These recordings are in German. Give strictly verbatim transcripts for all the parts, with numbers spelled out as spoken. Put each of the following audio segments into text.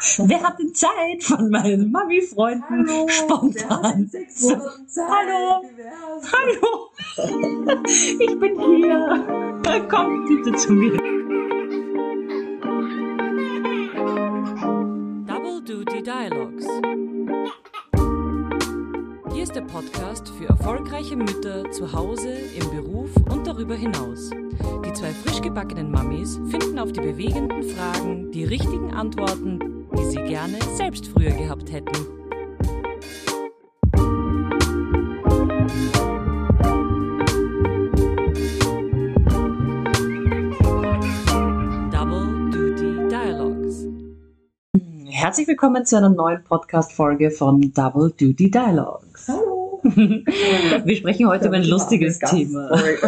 Wer hat denn Zeit von meinen Mami-Freunden Hallo, spontan? wer hat in sechs Monaten Zeit? Hallo. Wie wär's? Hallo, ich bin hier. Komm bitte zu mir. Double Duty Dialogues. Hier ist der Podcast für erfolgreiche Mütter zu Hause, im Beruf und darüber hinaus. Die zwei frisch gebackenen Mamis finden auf die bewegenden Fragen die richtigen Antworten, die sie gerne selbst früher gehabt hätten. Double Duty Dialogues. Herzlich willkommen zu einer neuen Podcast-Folge von Double Duty Dialogues. Hallo. Wir sprechen heute über ein lustiges Thema.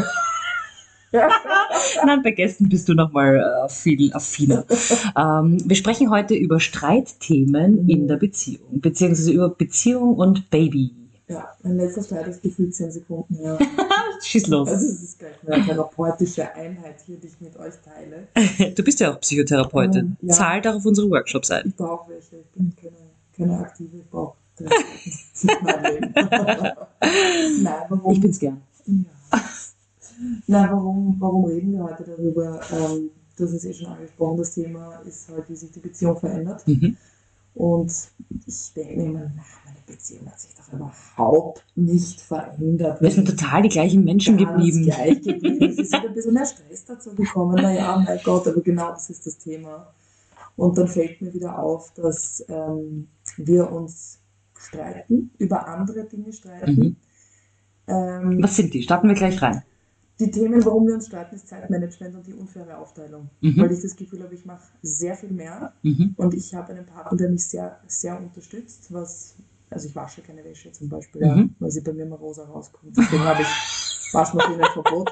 Nein, bei Gästen bist du nochmal äh, viel affiner. ähm, wir sprechen heute über Streitthemen Mhm. in der Beziehung, beziehungsweise über Beziehung und Baby. Ja, mein letzter Streit ist gefühlt zehn Sekunden her. Schieß los. Also es ist gleich eine therapeutische Einheit hier, die ich mit euch teile. Du bist ja auch Psychotherapeutin. Ähm, ja. Zahl doch auf unsere Workshops ein. Ich brauche welche. Ich bin keine, keine aktive. Ich brauche das. Das ist mein Leben. Nein, warum? Ich bin's gern. Ja. Nein, warum, warum reden wir heute darüber? Ähm, das ist eh schon angesprochen. Das Thema ist halt, wie sich die Beziehung verändert. Mhm. Und ich denke mir immer, na, meine Beziehung hat sich doch überhaupt nicht verändert. Wir sind total die gleichen Menschen Ganz geblieben. gleich geblieben. Es ist halt ein bisschen mehr Stress dazu gekommen. Naja, mein Gott, aber genau das ist das Thema. Und dann fällt mir wieder auf, dass ähm, wir uns streiten, über andere Dinge streiten. Mhm. Ähm, Was sind die? Starten wir gleich rein. Die Themen, warum wir uns streiten, ist Zeitmanagement und die unfaire Aufteilung. Mhm. Weil ich das Gefühl habe, ich mache sehr viel mehr Mhm. und ich habe einen Partner, der mich sehr, sehr unterstützt, was, also ich wasche keine Wäsche zum Beispiel, ja, Mhm. weil sie bei mir immer rosa rauskommt. Deswegen habe ich Waschmaschinenverbot.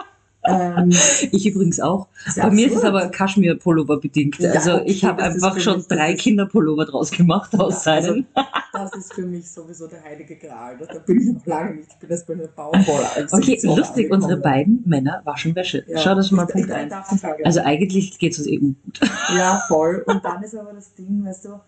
Ähm, Ich übrigens auch. ist ja Bei mir ist es absurd. aber Kaschmir-Pullover bedingt. Ja, Also okay, ich habe das ist einfach für schon mich- das drei ist- Kinderpullover draus gemacht aus Ja, also- seinen. Das ist für mich sowieso der heilige Gral. Da bin ich noch lange nicht. Ich bin erst bei einer Baumwolle. als Okay, ich so lustig, angekommen unsere bin. beiden Männer waschen Wäsche. Ja. Schau das schon mal Ich- Punkt ich- eins. darf ich sagen, ja. Also eigentlich geht es uns eben gut. Ja, voll. Und dann ist aber das Ding, weißt du,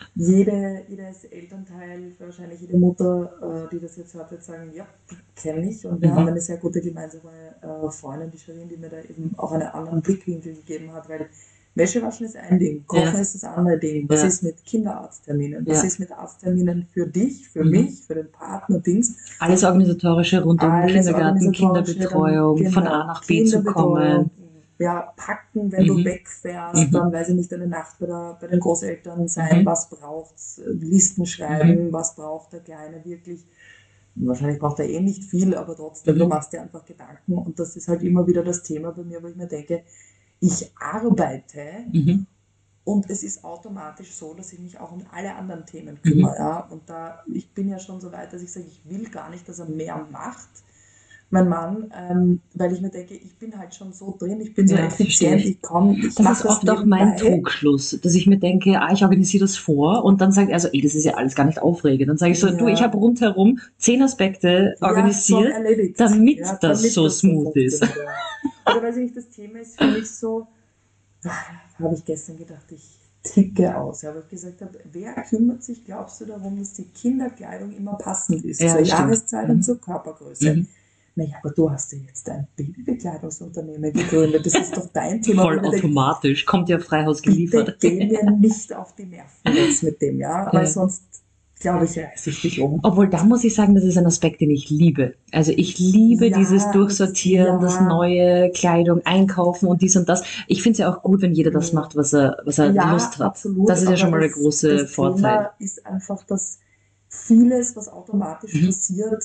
jede, jedes Elternteil, wahrscheinlich jede Mutter, äh, die das jetzt hört, wird sagen, ja, kenne ich. Und wir Mhm. haben eine sehr gute gemeinsame äh, Freundin, die Shirin, die mir da eben auch einen anderen Blickwinkel gegeben hat, weil Wäsche waschen ist ein Ding, Kochen Ja. ist das andere Ding. Was Ja. ist mit Kinderarztterminen? Was Ja. ist mit Arztterminen für dich, für Mhm. mich, für den Partner, Dings? Alles Organisatorische rund um Alles Kindergarten, organisatorische, Kinderbetreuung, dann, von genau, A nach B zu Kinderbetreuung, kommen. Ja, packen, wenn Mhm. du wegfährst, Mhm. dann weiß ich nicht, eine Nacht bei, der, bei den Großeltern sein, Mhm. was braucht's, Listen schreiben, was braucht der Kleine wirklich. Wahrscheinlich braucht er eh nicht viel, aber trotzdem, Mhm. du machst dir einfach Gedanken und das ist halt immer wieder das Thema bei mir, wo ich mir denke, ich arbeite Mhm. und es ist automatisch so, dass ich mich auch um alle anderen Themen Mhm. kümmere. Ja? Und da, ich bin ja schon so weit, dass ich sage, ich will gar nicht, dass er mehr macht, mein Mann, ähm, weil ich mir denke, ich bin halt schon so drin, ich bin so Ja, das effizient, verstehe ich. ich komme, ich Das mache ist das oft auch mein nebenbei. Trugschluss, dass ich mir denke, ah, ich organisiere das vor und dann sage ich, also, ey, das ist ja alles gar nicht aufregend. Dann sage ich so, Ja. du, ich habe rundherum zehn Aspekte Ja, organisiert. schon erledigt. damit das so smooth ist. funktioniert, ja. Oder weiß ich nicht, das Thema ist für mich so, ah, habe ich gestern gedacht, ich ticke aus. Ja, weil ich gesagt habe, wer kümmert sich, glaubst du, darum, dass die Kinderkleidung immer passend ist, Ja, zur stimmt. Jahreszeit Mhm. und zur Körpergröße? Mhm. Naja, aber du hast ja jetzt ein Babybekleidungsunternehmen gegründet, das ist doch dein Thema. Voll Und ich denke, automatisch, kommt ja frei Haus bitte geliefert. geh mir nicht auf die Nerven jetzt mit dem, ja, weil Ja. sonst, glaube ich, reiße ich dich um. Obwohl, da muss ich sagen, das ist ein Aspekt, den ich liebe. Also ich liebe Ja, dieses Durchsortieren, ja. das neue Kleidung, Einkaufen und dies und das. Ich finde es ja auch gut, wenn jeder das Mhm. macht, was er, was er Ja, Lust hat. absolut, Das ist ja aber schon mal der das- große das Vorteil. Thema ist einfach, dass vieles, was automatisch Mhm. passiert,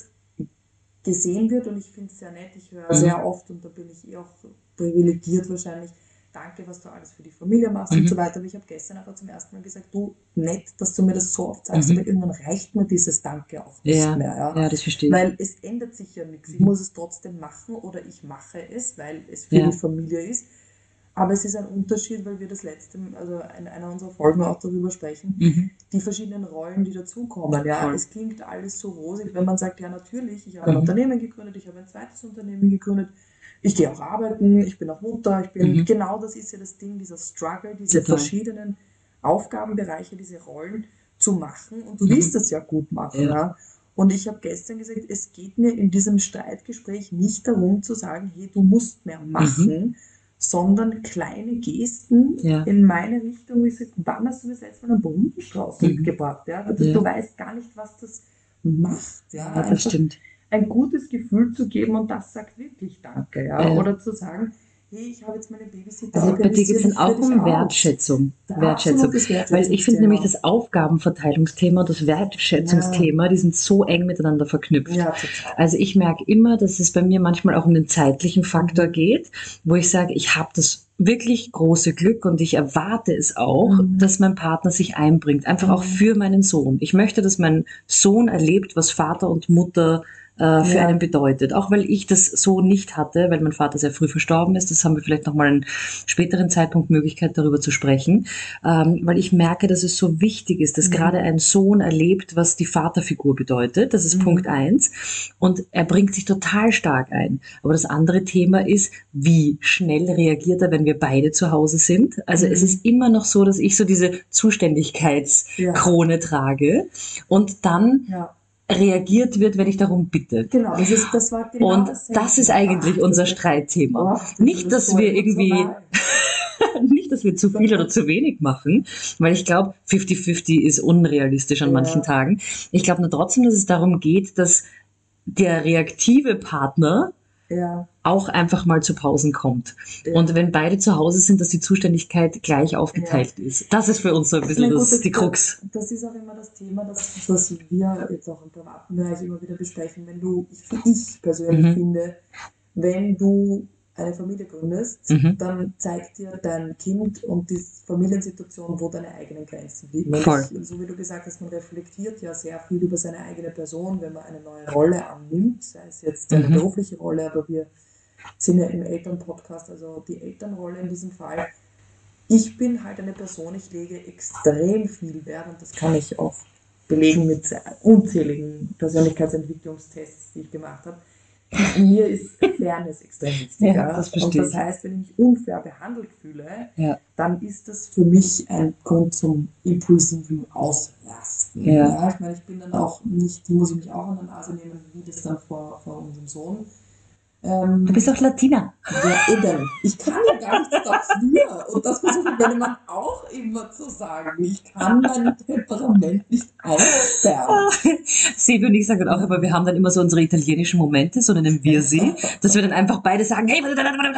gesehen wird und ich finde es sehr nett. Ich höre Mhm. sehr oft und da bin ich eh auch privilegiert wahrscheinlich. Danke, was du alles für die Familie machst Mhm. und so weiter. Aber ich habe gestern aber zum ersten Mal gesagt, du, nett, dass du mir das so oft sagst, Mhm. aber irgendwann reicht mir dieses Danke auch nicht Ja, mehr. Ja? ja, das verstehe ich. Weil es ändert sich ja nichts. Ich Mhm. muss es trotzdem machen oder ich mache es, weil es für Ja. die Familie ist. Aber es ist ein Unterschied, weil wir das letzte, also in einer unserer Folgen auch darüber sprechen, Mhm. die verschiedenen Rollen, die dazukommen. Ja, Voll. es klingt alles so rosig, wenn man sagt, ja natürlich, ich habe ein Mhm. Unternehmen gegründet, ich habe ein zweites Unternehmen gegründet, ich gehe auch arbeiten, ich bin auch Mutter, ich bin, Mhm. genau das ist ja das Ding, dieser Struggle, diese Total. verschiedenen Aufgabenbereiche, diese Rollen zu machen und du willst das ja gut machen. Ja. Ja. Und ich habe gestern gesagt, es geht mir in diesem Streitgespräch nicht darum zu sagen, hey, du musst mehr machen, Mhm. sondern kleine Gesten Ja. in meine Richtung. Ich sage, wann hast du das letzte Mal einen Blumenstrauß Mhm. mitgebracht? Ja? Du, Ja. du weißt gar nicht, was das macht. Ja? Ja, das Einfach stimmt. ein gutes Gefühl zu geben und das sagt wirklich Danke. Ja? Ja. Oder zu sagen, hey, ich habe jetzt meine Babysitter Also bei dir geht es organisiert, dann ich führe auch dich um aus. Wertschätzung. Wertschätzung. Absolutes Weil ich finde Wertschätzungsthema. nämlich das Aufgabenverteilungsthema und das Wertschätzungsthema, die sind so eng miteinander verknüpft. Ja, total. Also ich merke immer, dass es bei mir manchmal auch um den zeitlichen Faktor Mhm. geht, wo ich sage, ich habe das wirklich große Glück und ich erwarte es auch, Mhm. dass mein Partner sich einbringt, einfach auch Mhm. für meinen Sohn. Ich möchte, dass mein Sohn erlebt, was Vater und Mutter äh, für Ja. einen bedeutet. Auch weil ich das so nicht hatte, weil mein Vater sehr früh verstorben ist. Das haben wir vielleicht nochmal einen späteren Zeitpunkt Möglichkeit, darüber zu sprechen. Ähm, weil ich merke, dass es so wichtig ist, dass Mhm. gerade ein Sohn erlebt, was die Vaterfigur bedeutet. Das ist Mhm. Punkt eins. Und er bringt sich total stark ein. Aber das andere Thema ist, wie schnell reagiert er, wenn wir beide zu Hause sind. Also Mhm. es ist immer noch so, dass ich so diese Zuständigkeitskrone Ja. trage und dann Ja. reagiert wird, wenn ich darum bitte. Genau, das, ist, das war genau Und dasselbe. das ist eigentlich Ach, unser das- Streitthema. Ach, das Nicht, ist dass so wir irgendwie, emotional. nicht, dass wir zu viel oder zu wenig machen, weil ich glaube, fifty fifty ist unrealistisch an Ja. manchen Tagen. Ich glaube nur trotzdem, dass es darum geht, dass der reaktive Partner Ja, auch einfach mal zu Pausen kommt. ja. Und wenn beide zu Hause sind, dass die Zuständigkeit gleich aufgeteilt ist. Das ist für uns so ein bisschen Na gut, das, die Krux. Das ist auch immer das Thema, das, was wir jetzt auch im privaten Bereich immer wieder besprechen. Wenn du, ich, ich persönlich Mhm. finde, wenn du eine Familie gründest, Mhm. dann zeigt dir dein Kind und die Familiensituation, wo deine eigenen Grenzen liegen. Und Voll. ich, so wie du gesagt hast, man reflektiert ja sehr viel über seine eigene Person, wenn man eine neue Rolle annimmt, sei es jetzt eine Mhm. berufliche Rolle, aber wir sind ja im Elternpodcast, also die Elternrolle in diesem Fall. Ich bin halt eine Person, ich lege extrem viel Wert und das kann ich auch belegen mit unzähligen Persönlichkeitsentwicklungstests, die ich gemacht habe. Mir ist Fairness extrem wichtig. Ja, Ja, das verstehe und das ich. heißt, wenn ich mich unfair behandelt fühle, Ja. dann ist das für mich ein Grund zum impulsiven Ausrasten. Ja. Ja, ich meine, ich bin dann auch nicht, muss ich mich auch an der Nase nehmen, wie das dann vor, vor unserem Sohn. Ähm, Du bist auch Latina. ja, eben. Ich kann ja gar nichts dafür. Und das versucht meine Mann auch immer zu sagen. Ich kann mein Temperament nicht aussperren. Sebi und ich sagen auch immer, wir haben dann immer so unsere italienischen Momente, so nennen wir sie, dass wir dann einfach beide sagen, hey,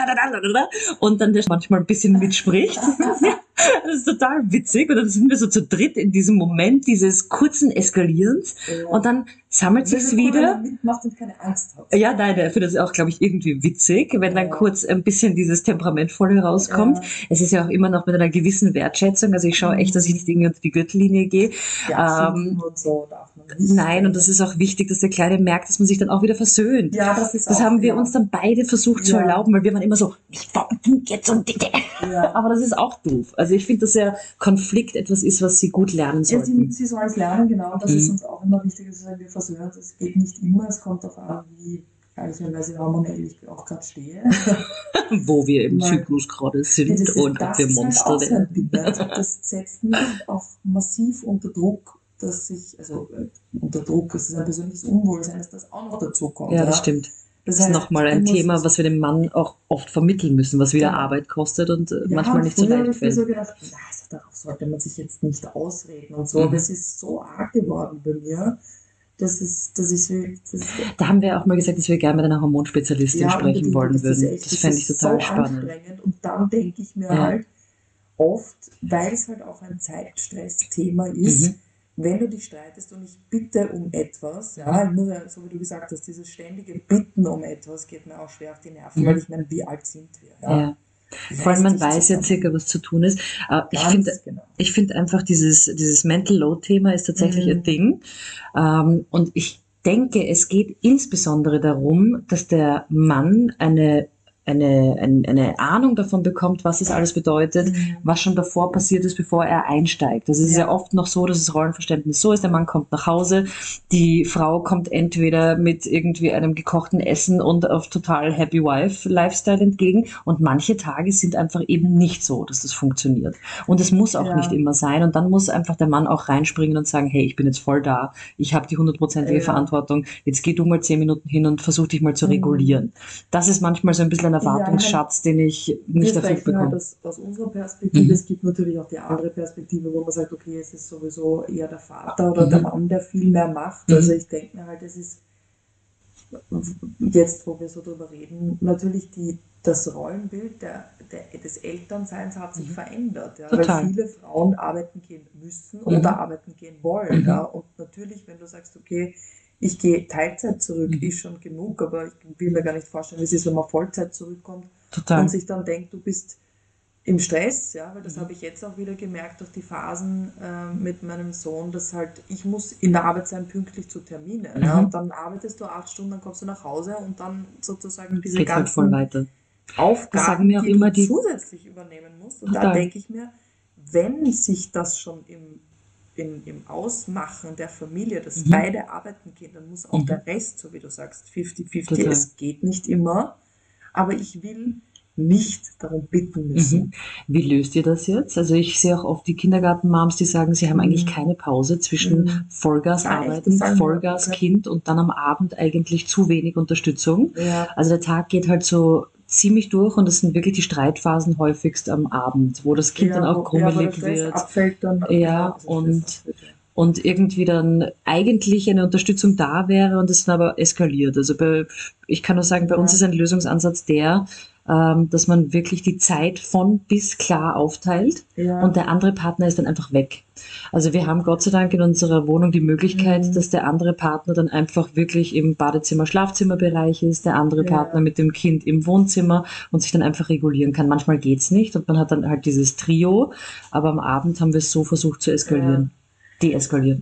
und dann der manchmal ein bisschen mitspricht. Das ist total witzig. Und dann sind wir so zu dritt in diesem Moment dieses kurzen Eskalierens. Und dann sammelt sich's Wenn man wieder. mitmacht und keine Angst hat. Ja, nein, der findet es auch, glaube ich, irgendwie witzig, wenn dann Ja. kurz ein bisschen dieses Temperamentvolle rauskommt. Ja. Es ist ja auch immer noch mit einer gewissen Wertschätzung. Also ich schaue echt, dass ich nicht irgendwie unter die Gürtellinie gehe. Ja, Ähm, schimpfen und so darf man nicht. Nein, und das ist auch wichtig, dass der Kleine merkt, dass man sich dann auch wieder versöhnt. Ja, das ist Das auch, haben wir ja. uns dann beide versucht zu Ja. erlauben, weil wir waren immer so, nicht warum jetzt und bitte. Ja. Aber das ist auch doof. Also ich finde, dass ja Konflikt etwas ist, was sie gut lernen Ja, sie, sollten. sie sollen es lernen, genau. Und das Mhm. ist uns auch immer wichtig, dass wir sagen, wir versöhnen uns. Es geht nicht immer, es kommt darauf an, wie ehrlicherweise hormonell ich auch gerade stehe. Wo wir im Nein. Zyklus gerade sind Das ist- und das ob wir ist halt Monster auch so ein werden. Ding, ne? Also das setzt mich auch massiv unter Druck, dass ich, also äh, unter Druck, es ist ein persönliches Unwohlsein, dass das auch noch dazu kommt. Ja, das stimmt. Das Das ist heißt, nochmal ein du musst- Thema, was wir dem Mann auch oft vermitteln müssen, was wieder Genau. Arbeit kostet und äh, Ja, manchmal und nicht so früher habe leicht ich mir so fällt. gedacht, na, also darauf sollte man sich jetzt nicht ausreden und so. Mhm. Aber es ist so arg geworden bei mir, dass, es, dass ich das, Da haben wir auch mal gesagt, dass wir gerne mit einer Hormonspezialistin ja, sprechen unbedingt, wollen das ist würden. echt- Das fände ich ist total so spannend. anstrengend. Und dann denke ich mir Ja. halt oft, weil es halt auch ein Zeitstress-Thema ist, Mhm. wenn du dich streitest und ich bitte um etwas, ja, ich muss ja, so wie du gesagt hast, dieses ständige Bitten um etwas geht mir auch schwer auf die Nerven, Mhm. weil ich meine, wie alt sind wir? Ja? Ja. Vor allem, man weiß ja circa, was zu tun ist. Äh, Ich Ganz finde, genau. ich finde einfach, dieses, dieses Mental Load-Thema ist tatsächlich Mhm. ein Ding. Ähm, und ich denke, es geht insbesondere darum, dass der Mann eine eine, eine, eine Ahnung davon bekommt, was es alles bedeutet, Mhm. was schon davor passiert ist, bevor er einsteigt. Das ist ja. Ja. ja oft noch so, dass das Rollenverständnis so ist, der Mann kommt nach Hause, die Frau kommt entweder mit irgendwie einem gekochten Essen und auf total Happy Wife Lifestyle entgegen und manche Tage sind einfach eben nicht so, dass das funktioniert. Und es muss auch Ja. nicht immer sein und dann muss einfach der Mann auch reinspringen und sagen, hey, ich bin jetzt voll da, ich habe die hundertprozentige Ja. Verantwortung, jetzt geh du mal zehn Minuten hin und versuch dich mal zu Mhm. regulieren. Das ist manchmal so ein bisschen ein Erwartungsschatz, den ich nicht Wir erfüllt sprechen halt bekomme. aus, aus unserer Perspektive. Mhm. Es gibt natürlich auch die andere Perspektive, wo man sagt, okay, es ist sowieso eher der Vater oder Mhm. der Mann, der viel mehr macht. Mhm. Also ich denke mir halt, es ist jetzt, wo wir so drüber reden, natürlich die, das Rollenbild der, der, des Elternseins hat sich Mhm. verändert. Ja, Total. weil viele Frauen arbeiten gehen müssen Mhm. oder arbeiten gehen wollen. Mhm. Ja. Und natürlich, wenn du sagst, okay, ich gehe Teilzeit zurück, Mhm. ist schon genug, aber ich will mir gar nicht vorstellen, wie es ist, wenn man Vollzeit zurückkommt Total. und sich dann denkt, du bist im Stress, ja, weil das Mhm. habe ich jetzt auch wieder gemerkt durch die Phasen äh, mit meinem Sohn, dass halt ich muss in der Arbeit sein, pünktlich zu Terminen. Mhm. Ja, und dann arbeitest du acht Stunden, dann kommst du nach Hause und dann sozusagen diese Geht halt voll ganzen weiter. Das Aufgaben, sagen mir auch die immer du die- zusätzlich übernehmen musst. Und da Total. denke ich mir, wenn sich das schon im, im, im Ausmachen der Familie, dass Mhm. beide arbeiten gehen, dann muss auch Mhm. der Rest, so wie du sagst, fünfzig fünfzig. Total. Es geht nicht immer, aber ich will nicht darum bitten müssen. Mhm. Wie löst ihr das jetzt? Also ich sehe auch oft die Kindergartenmoms, die sagen, sie haben Mhm. eigentlich keine Pause zwischen Mhm. Vollgas Ja, echt, arbeiten, das sagen wir. Vollgas Okay. Kind und dann am Abend eigentlich zu wenig Unterstützung. Ja. Also der Tag geht halt so ziemlich durch und es sind wirklich die Streitphasen häufigst am Abend, wo das Kind Ja, dann wo- auch ja, wo der grummelig Stress wird. abfällt dann. Ja, genau, also und- Stress abfällt, ja. Und irgendwie dann eigentlich eine Unterstützung da wäre und es dann aber eskaliert. Also bei, ich kann nur sagen, bei Ja. uns ist ein Lösungsansatz der, ähm, dass man wirklich die Zeit von bis klar aufteilt Ja. und der andere Partner ist dann einfach weg. Also wir haben Gott sei Dank in unserer Wohnung die Möglichkeit, Mhm. dass der andere Partner dann einfach wirklich im Badezimmer, Schlafzimmerbereich ist, der andere Ja. Partner mit dem Kind im Wohnzimmer und sich dann einfach regulieren kann. Manchmal geht's nicht und man hat dann halt dieses Trio, aber am Abend haben wir es so versucht zu eskalieren. Deeskalieren.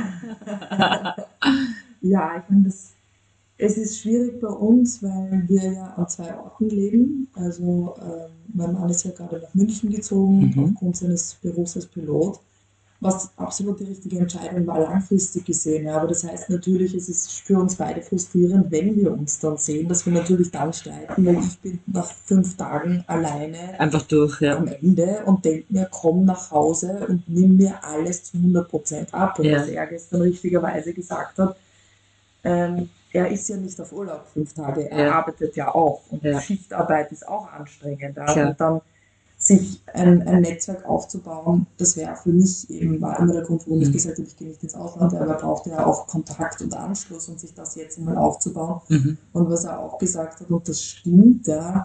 Ja, ich meine, das, es ist schwierig bei uns, weil wir ja an zwei Orten leben. Also ähm, mein Mann ist ja gerade nach München gezogen, Mhm. aufgrund seines Berufs als Pilot, was absolut die richtige Entscheidung war, langfristig gesehen. Ja. Aber das heißt natürlich, es ist für uns beide frustrierend, wenn wir uns dann sehen, dass wir natürlich dann streiten, weil ich bin nach fünf Tagen alleine Einfach durch, ja. am Ende und denke mir, komm nach Hause und nimm mir alles zu hundert Prozent ab. Und Ja. was er gestern richtigerweise gesagt hat, ähm, er ist ja nicht auf Urlaub fünf Tage, er Ja. arbeitet ja auch. Und Ja. Schichtarbeit ist auch anstrengend. Ja. Klar. Und dann sich ein, ein Netzwerk aufzubauen, das wäre für mich eben, war immer der Grund, warum ich Mhm. gesagt habe, ich gehe nicht ins Ausland, aber er brauchte ja auch Kontakt und Anschluss und sich das jetzt einmal aufzubauen. Mhm. Und was er auch gesagt hat, und das stimmt, ja,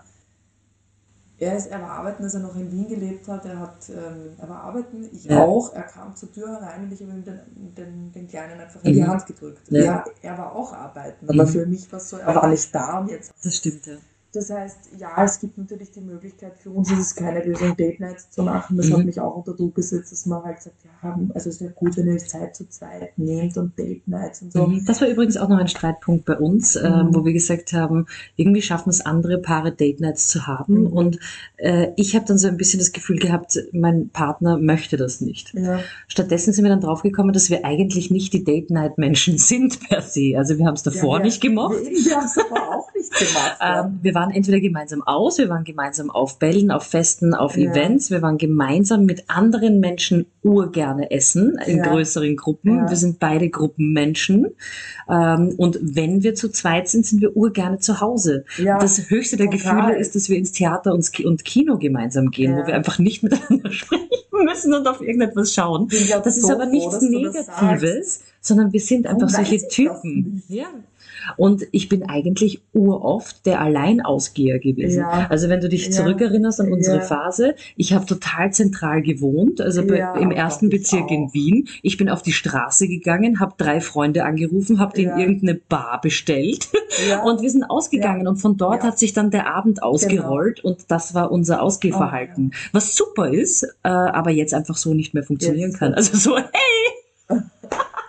er, ist, er war arbeiten, als er noch in Wien gelebt hat, er, hat, ähm, er war arbeiten, ich Ja. auch, er kam zur Tür herein und ich habe ihm den, den, den Kleinen einfach in die Mhm. Hand gedrückt. Ja. Ja, er war auch arbeiten, aber Mhm. für mich war es so, er war nicht da und jetzt. Das stimmt, ja. Das heißt, ja, es gibt natürlich die Möglichkeit, für uns ist es keine Lösung, Date Nights zu machen. Das Mhm. hat mich auch unter Druck gesetzt, dass man halt sagt, ja, also es wäre gut, wenn ihr euch Zeit zu zweit nehmt und Date Nights und so. Mhm. Das war übrigens auch noch ein Streitpunkt bei uns, ähm, Mhm. wo wir gesagt haben, irgendwie schaffen es andere Paare Date Nights zu haben Mhm. und äh, ich habe dann so ein bisschen das Gefühl gehabt, mein Partner möchte das nicht. Ja. Stattdessen sind wir dann draufgekommen, dass wir eigentlich nicht die Date Night Menschen sind per se. Also wir haben es davor Ja, nicht wir, gemocht. Wir, wir haben es aber auch nicht gemacht. Ja. Ähm, wir waren entweder gemeinsam aus, wir waren gemeinsam auf Bällen, auf Festen, auf Ja. Events, wir waren gemeinsam mit anderen Menschen urgerne essen, in Ja. größeren Gruppen. Ja. Wir sind beide Gruppenmenschen. Ähm, und wenn wir zu zweit sind, sind wir urgerne zu Hause. Ja, Das höchste der total. Gefühle ist, dass wir ins Theater und Ki- und Kino gemeinsam gehen, Ja. wo wir einfach nicht miteinander sprechen müssen und auf irgendetwas schauen. Bin ich auch Das ist so aber froh, nichts dass du das Negatives, sondern wir sind einfach Warum solche weiß ich das Typen. nicht? Ja. Und ich bin eigentlich uroft der Alleinausgeher gewesen. Ja. Also wenn du dich Ja. zurückerinnerst an unsere Ja. Phase, ich habe total zentral gewohnt, also bei, Ja, im ersten ich Bezirk in auch. Wien. Ich bin auf die Straße gegangen, habe drei Freunde angerufen, habe denen Ja. irgendeine Bar bestellt Ja. und wir sind ausgegangen und von dort Ja. hat sich dann der Abend ausgerollt und das war unser Ausgehverhalten. Was super ist, äh, aber jetzt einfach so nicht mehr funktionieren Jetzt. kann. Also so, hey!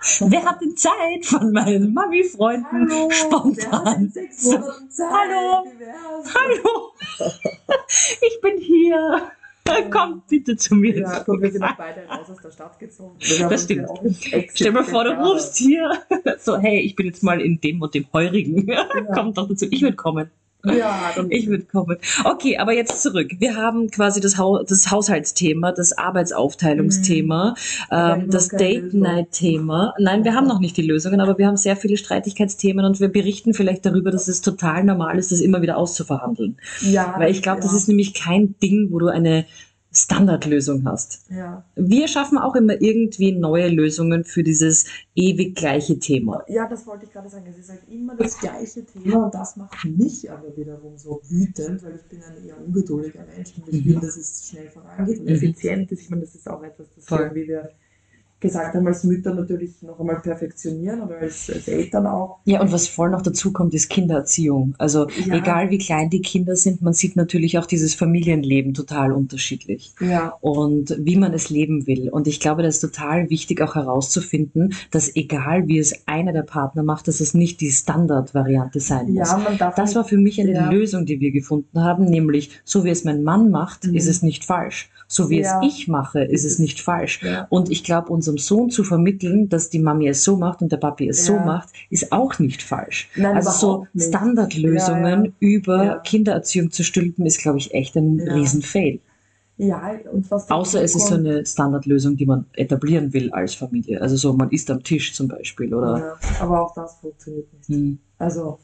Wer hat denn Zeit von meinen Mami-Freunden Hallo, spontan? wer hat in sechs Monaten Zeit? Hallo. Wie wär's? Hallo, ich bin hier. Kommt bitte zu mir. Ja, gut, wir sind auch beide raus aus der Stadt gezogen. Wir haben Das uns stimmt. ja auch ins Exit Stell dir mal vor, du gefahren. rufst hier. So, hey, ich bin jetzt mal in dem und dem Heurigen. Kommt doch dazu. Ich würde kommen. Ja, dann Ich würde kommen. Okay, aber jetzt zurück. Wir haben quasi das, Hau- das Haushaltsthema, das Arbeitsaufteilungsthema, Aber ähm, immer das keine Date-Night-Thema. Nein, wir haben noch nicht die Lösungen, aber wir haben sehr viele Streitigkeitsthemen und wir berichten vielleicht darüber, dass es total normal ist, das immer wieder auszuverhandeln. ja, Weil ich glaube, ja, das ist nämlich kein Ding, wo du eine Standardlösung hast. Ja. Wir schaffen auch immer irgendwie neue Lösungen für dieses ewig gleiche Thema. ja, das wollte ich gerade sagen. Es ist halt immer das gleiche Thema und das macht mich aber wiederum so wütend, weil ich bin ein eher ungeduldiger Mensch und ich Mhm. will, dass es schnell vorangeht und Mhm. effizient ist. Ich meine, das ist auch etwas, das Voll. wir, wie wir gesagt haben, als Mütter natürlich noch einmal perfektionieren oder als, als Eltern auch. Ja, und was voll noch dazu kommt, ist Kindererziehung. Also Ja. egal wie klein die Kinder sind, man sieht natürlich auch dieses Familienleben total unterschiedlich. Ja. Und wie man es leben will. Und ich glaube, das ist total wichtig auch herauszufinden, dass egal wie es einer der Partner macht, dass es nicht die Standardvariante sein muss. Ja, man darf Das nicht- war für mich eine Ja. Lösung, die wir gefunden haben, nämlich so wie es mein Mann macht, Mhm. ist es nicht falsch. So wie Ja. es ich mache, ist es nicht falsch. Ja. Und ich glaube, unserem Sohn zu vermitteln, dass die Mami es so macht und der Papi es so Ja. macht, ist auch nicht falsch. Nein, also so überhaupt nicht. Standardlösungen Ja, ja. über Ja. Kindererziehung zu stülpen, ist, glaube ich, echt ein Ja. Riesenfail. Ja, und was dazu Außer es ist so kommt- eine Standardlösung, die man etablieren will als Familie. Also so, man isst am Tisch zum Beispiel, oder? Ja, aber auch das funktioniert nicht. Hm. Also,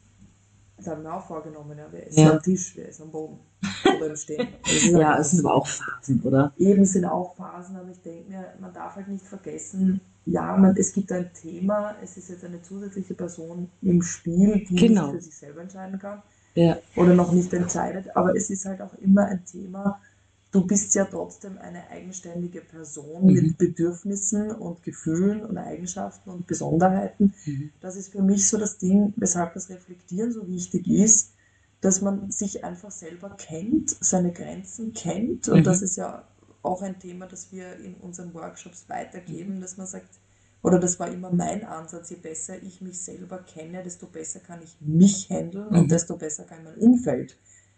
das haben wir auch vorgenommen, ja, wer ist Ja. am Tisch, wer ist am Boden oder im Stehen. Das ist Ja, einfach es sind so. aber auch Phasen, oder? Eben sind auch Phasen, aber ich denke mir, man darf halt nicht vergessen, ja, man, es gibt ein Thema, es ist jetzt eine zusätzliche Person im Spiel, die Genau. nicht für sich selber entscheiden kann Ja. oder noch nicht entscheidet, aber es ist halt auch immer ein Thema, du bist ja trotzdem eine eigenständige Person Mhm. mit Bedürfnissen und Gefühlen und Eigenschaften und Besonderheiten. Mhm. Das ist für mich so das Ding, weshalb das Reflektieren so wichtig ist, dass man sich einfach selber kennt, seine Grenzen kennt. Und Mhm. das ist ja auch ein Thema, das wir in unseren Workshops weitergeben, dass man sagt, oder das war immer mein Ansatz, je besser ich mich selber kenne, desto besser kann ich mich handeln Mhm. und desto besser kann mein Umfeld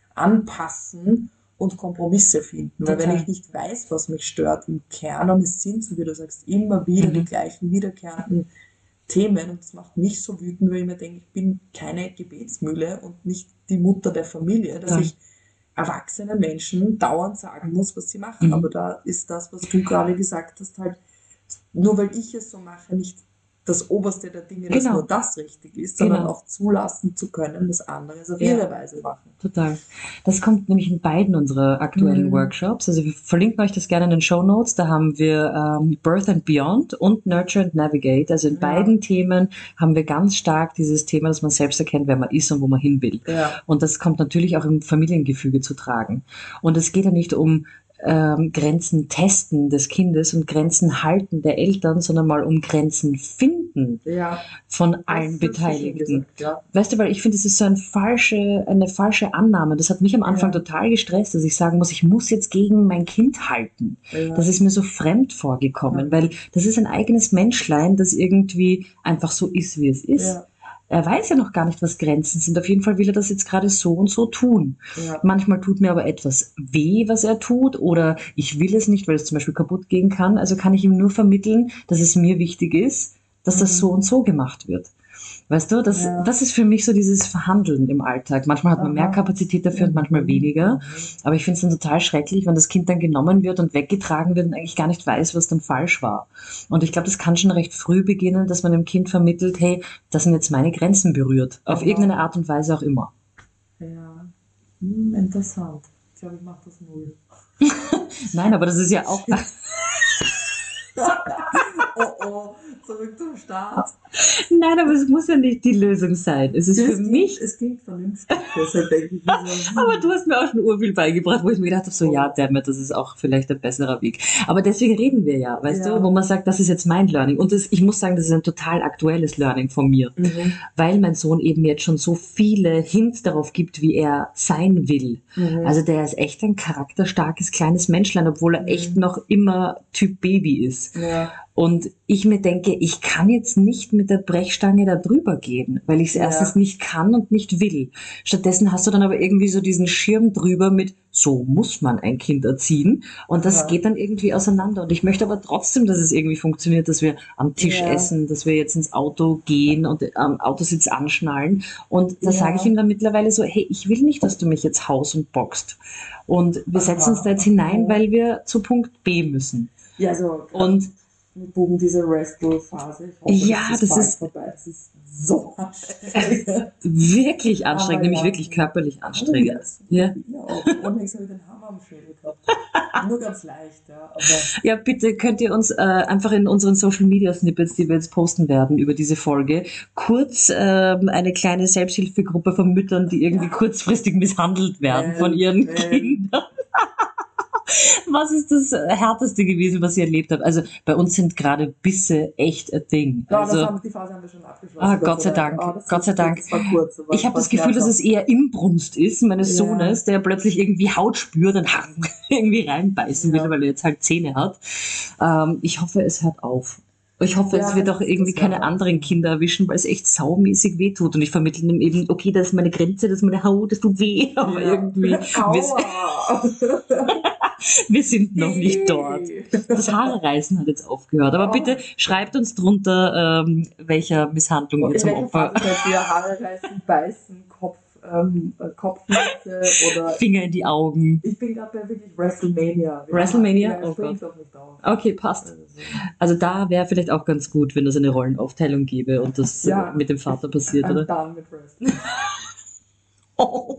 anpassen und Kompromisse finden. Weil wenn Total. ich nicht weiß, was mich stört im Kern, und es sind, so wie du sagst, immer wieder Mhm. die gleichen wiederkehrenden Themen und das macht mich so wütend, weil ich mir denke, ich bin keine Gebetsmühle und nicht die Mutter der Familie, dass Ja. ich erwachsenen Menschen dauernd sagen muss, was sie machen. Mhm. Aber da ist das, was du gerade gesagt hast, halt, nur weil ich es so mache, nicht das Oberste der Dinge, dass Genau. nur das richtig ist, sondern Genau. auch zulassen zu können, dass andere es auf Ja. ihre Weise machen. Total. Das kommt nämlich in beiden unserer aktuellen Mhm. Workshops. Also wir verlinken euch das gerne in den Shownotes. Da haben wir ähm, Birth and Beyond und Nurture and Navigate. Also in Ja. beiden Themen haben wir ganz stark dieses Thema, dass man selbst erkennt, wer man ist und wo man hin will. Ja. Und das kommt natürlich auch im Familiengefüge zu tragen. Und es geht ja nicht um ähm, Grenzen testen des Kindes und Grenzen halten der Eltern, sondern mal um Grenzen finden Ja. von allen Das hast du schön Beteiligten. gesagt, ja. Weißt du, weil ich finde, das ist so ein falsche, eine falsche Annahme. Das hat mich am Anfang Ja. total gestresst, dass ich sagen muss, ich muss jetzt gegen mein Kind halten. Ja. Das ist mir so fremd vorgekommen, Ja. weil das ist ein eigenes Menschlein, das irgendwie einfach so ist, wie es ist. Ja. Er weiß ja noch gar nicht, was Grenzen sind. Auf jeden Fall will er das jetzt gerade so und so tun. Ja. Manchmal tut mir aber etwas weh, was er tut, oder ich will es nicht, weil es zum Beispiel kaputt gehen kann. Also kann ich ihm nur vermitteln, dass es mir wichtig ist, dass das Mhm. so und so gemacht wird. Weißt du, das, Ja. das ist für mich so dieses Verhandeln im Alltag. Manchmal hat man Aha. mehr Kapazität dafür und manchmal weniger. Aber ich finde es dann total schrecklich, wenn das Kind dann genommen wird und weggetragen wird und eigentlich gar nicht weiß, was dann falsch war. Und ich glaube, das kann schon recht früh beginnen, dass man dem Kind vermittelt, hey, das sind jetzt meine Grenzen berührt. Auf Aha. irgendeine Art und Weise auch immer. Ja. Hm, interessant. Ich glaube, ich mache das null. Nein, aber das ist ja auch... Oh oh, zurück zum Start. Nein, aber es muss ja nicht die Lösung sein. Es ist Ja, für es klingt- mich... Es klingt vernünftig, deshalb denke ich mir so. Aber du hast mir auch schon urviel beigebracht, wo ich mir gedacht habe, so ja, dammit, das ist auch vielleicht ein besserer Weg. Aber deswegen reden wir ja, weißt Ja. du, wo man sagt, das ist jetzt mein Learning. Und das, ich muss sagen, das ist ein total aktuelles Learning von mir, Mhm. weil mein Sohn eben jetzt schon so viele Hints darauf gibt, wie er sein will. Mhm. Also der ist echt ein charakterstarkes kleines Menschlein, obwohl er Mhm. echt noch immer Typ Baby ist. Ja. Und ich mir denke, ich kann jetzt nicht mit der Brechstange da drüber gehen, weil ich es Ja. erstens nicht kann und nicht will. Stattdessen hast du dann aber irgendwie so diesen Schirm drüber mit, so muss man ein Kind erziehen. Und das Aha. geht dann irgendwie auseinander. Und ich möchte aber trotzdem, dass es irgendwie funktioniert, dass wir am Tisch Ja. essen, dass wir jetzt ins Auto gehen und am Autositz anschnallen. Und da Ja. sage ich ihm dann mittlerweile so, hey, ich will nicht, dass du mich jetzt haus und boxt. Und wir setzen uns da jetzt hinein, Aha. weil wir zu Punkt B müssen. Ja, also Und wir bogen diese Wrestle-Phase. Ich hoffe, Ja, das, das bald ist- vorbei. Das ist so anstrengend. wirklich anstrengend, Aber nämlich ja. wirklich körperlich anstrengend. Ja. Ja. auch. Unlängst habe ich den Hammer am Schädel gehabt. Nur ganz leicht, ja. Aber Ja, bitte könnt ihr uns äh, einfach in unseren Social Media Snippets, die wir jetzt posten werden über diese Folge, kurz ähm, eine kleine Selbsthilfegruppe von Müttern, die irgendwie kurzfristig misshandelt werden Ähm, von ihren ähm. Kindern. Was ist das Härteste gewesen, was ihr erlebt habt? Also bei uns sind gerade Bisse echt ein Ding. ja, das Also haben, die Phase haben wir schon abgeschlossen. Ah, Gott sei Oder- Dank. Ah, das Gott sei ist- Dank. Das war kurz. aber ich habe war das Gefühl, dass es eher Inbrunst ist, meines Ja. Sohnes, der plötzlich irgendwie Haut spürt und irgendwie reinbeißen will, Ja. weil er jetzt halt Zähne hat. Ähm, ich hoffe, es hört auf. Ich hoffe, Ja, es wird das- auch irgendwie das keine wäre- anderen Kinder erwischen, weil es echt saumäßig wehtut. Und ich vermittle ihm eben, okay, das ist meine Grenze, das ist meine Haut, das tut weh. Aber Ja. irgendwie, wir, Aua. wir sind noch nicht dort. Das Haarereißen hat jetzt aufgehört. Aber Oh. bitte schreibt uns drunter, ähm, welcher Misshandlung ihr In zum welcher Opfer Phase seid ihr? Haare reißen, beißen, Kopf, ähm, äh, Kopfnüsse oder... Finger in die Augen. Ich bin gerade bei wirklich WrestleMania. Wir WrestleMania? haben- Ja, Oh springt Gott. auf mich drauf. Okay, passt. Also, Also da wäre vielleicht auch ganz gut, wenn es eine Rollenaufteilung gäbe und das Ja. äh, mit dem Vater passiert, I'm oder? done mit Wrestling. Oh,